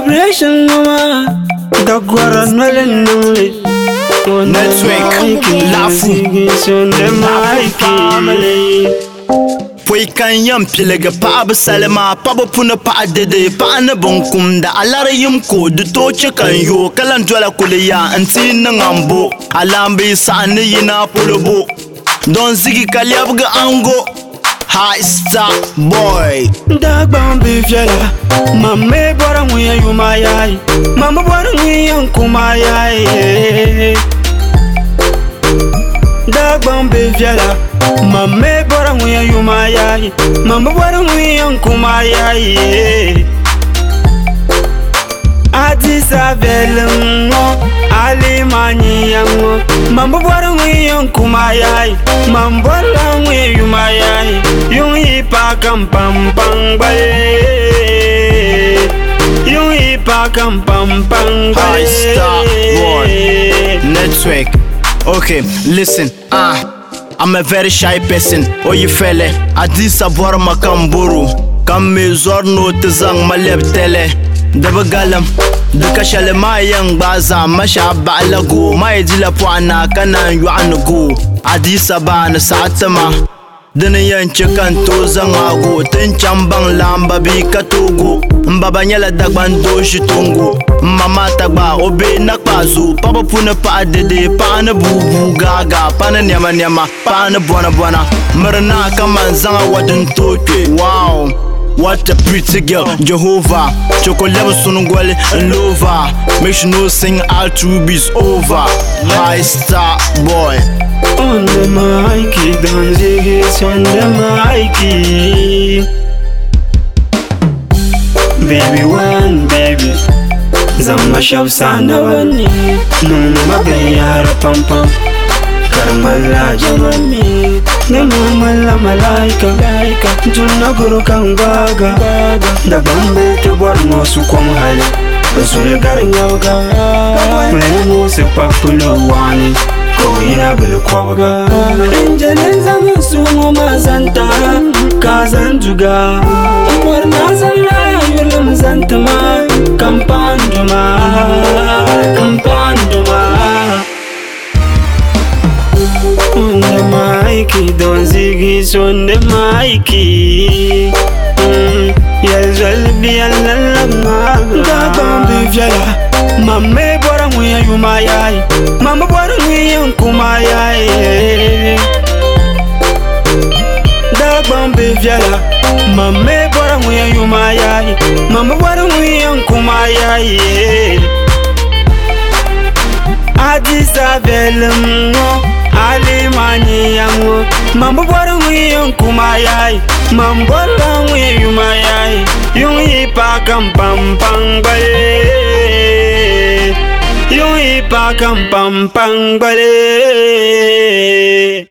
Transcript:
vibration mama dagwara nwelen nule Network Lafu Poi kan yam pilega pa salama pa puna pa dede pa na bunkum da alara yim ko du to kan yo kalan dola kuliya anti na ngambo alambe sa ne yina polobo don zigi kalyabga ango high star boy Dagbon be fiela mamme bora nguya yumayai mama bora nguya kumayai Dagbon be fiela mamme bora nguya yumayai mama bora nguya kumayai Adi savelmo ali mani yango mama bora nguya kumayai mama bora nguya yumayai yung ipa kam pam pam bae yung ipa kam pam pam bae high star boy Network. Okay, listen, I'm a very shy person. Oh, you felle, I did savoir ma kamburu. Kam me zorno tizang maleb tele. Dabagalam, dukashale ma yang baza masha balago. Ma idila puana kana yuanugo. Adi sabana satama. Dana yan chikan to zangago. Ten chambang lamba bi katogo. Mbaba nyala dagban do shitungo. Mama tagba obe nakpazu. Papa puna pa dede pa na bubu gaga. Pa na nyama nyama pa na buana buana. Marana kaman zanga wadun toke. Wow, what a pretty girl. Jehovah chocolate sunungwale and lova. Make sure no sing all two beats over. High star boy. On the mic, don't ziggy on the mic. Baby one, baby Zama shab sana wani Nuna magayara pam pam Karamala jamami Namamala malaika Juna guru kangaga Da bambe ke borno su kom hali Basule garing yawaga Mene mo se papulo wani Koina bulu kwaga Injelen zama sumo mazanta Kazan juga Warna zala yulam zantama Kampanduma On the mic, don't ziggy on the mic Yes, well be a lalama Dagbon be fiela Mamme bora nguya yumayai Mama bora nguya kumayai Dagbon be fiela Mamme bora nguya yumayai Mama bora nguya kumayai Adi savelmo ali mani yango Mama bora nguya kumayai Mama bora nguya yumayai Yung ipa kam pam pam bae Yung ipa kam pam pam bae